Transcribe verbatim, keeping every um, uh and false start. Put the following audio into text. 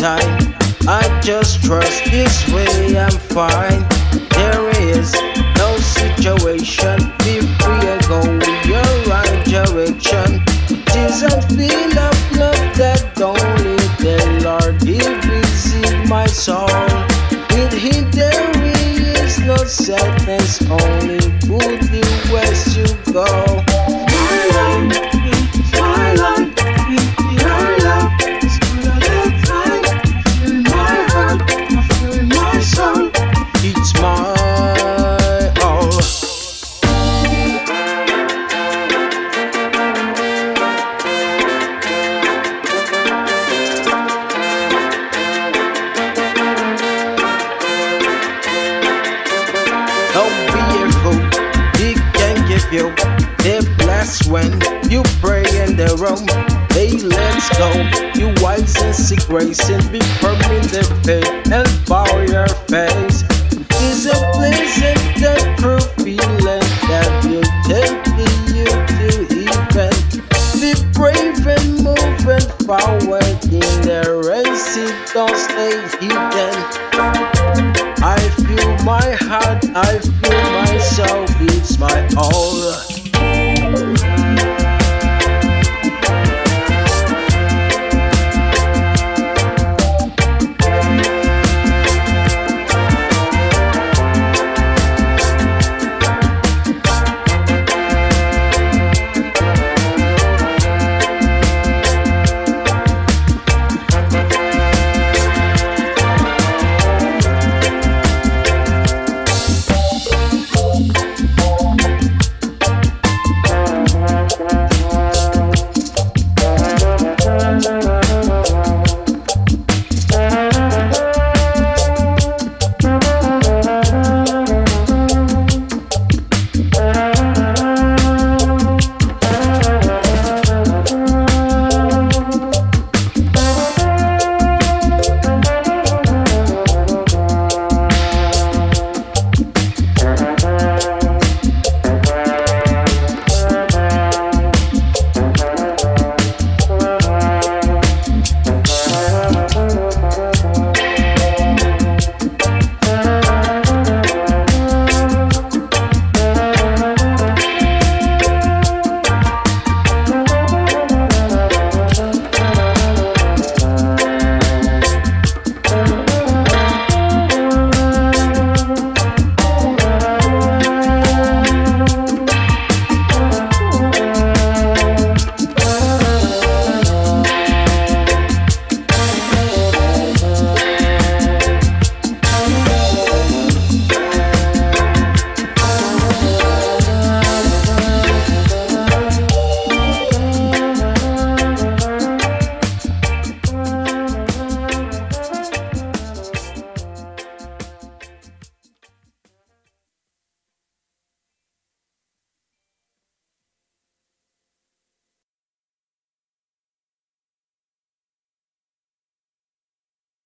time. I just trust this way, I'm fine. There is no situation before you go in your right direction. It is a feel of love that only the Lord will visit my soul. With Him there is no sadness, only good the west you go. My love, my love, your love is full of the time. I feel in my heart, I feel in my soul. It's my all. Don't be a fool, He can give you the bless when you pray in the room. Hey, let's go. You wise and seek grace and be firm in the faith and bow your face. It's a pleasant and true feeling that will take you to heaven. Be brave and moving forward in the race, it don't stay hidden. I feel my heart, I feel my soul, it's my all.